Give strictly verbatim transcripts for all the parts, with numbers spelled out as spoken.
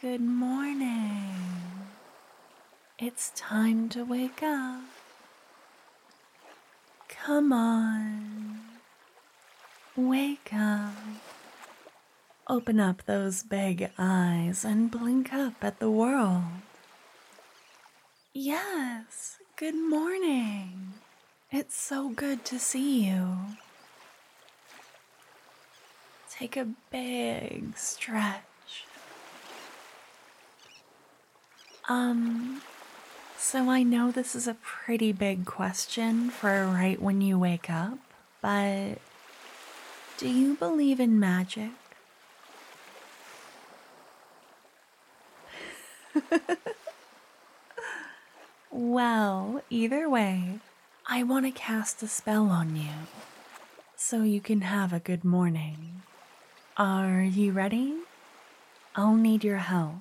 Good morning. It's time to wake up. Come on. Wake up. Open up those big eyes and blink up at the world. Yes, good morning. It's so good to see you. Take a big stretch. Um, so I know this is a pretty big question for right when you wake up, but do you believe in magic? Well, either way, I want to cast a spell on you so you can have a good morning. Are you ready? I'll need your help.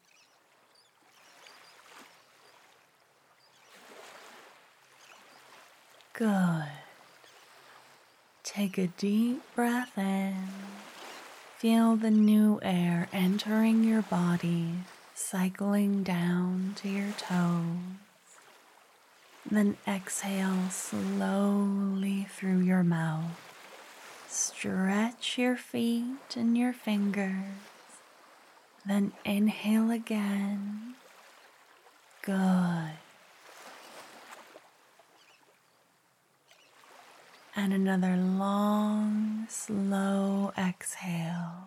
Good. Take a deep breath in. Feel the new air entering your body, cycling down to your toes. Then exhale slowly through your mouth. Stretch your feet and your fingers. Then inhale again. Good. And another long, slow exhale.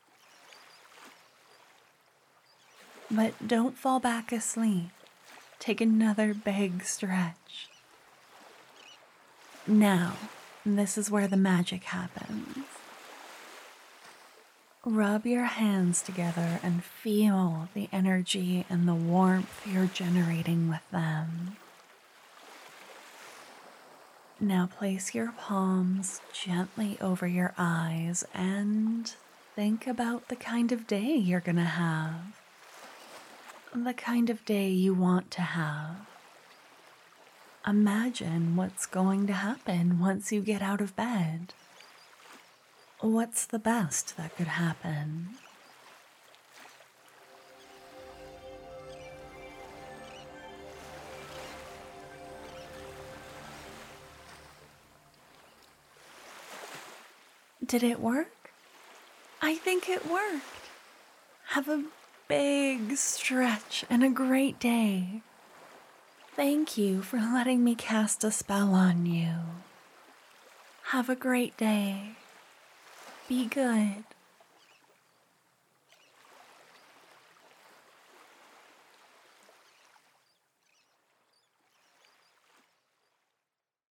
But don't fall back asleep. Take another big stretch. Now, this is where the magic happens. Rub your hands together and feel the energy and the warmth you're generating with them. Now place your palms gently over your eyes and think about the kind of day you're going to have. The kind of day you want to have. Imagine what's going to happen once you get out of bed. What's the best that could happen? Did it work? I think it worked. Have a big stretch and a great day. Thank you for letting me cast a spell on you. Have a great day. Be good.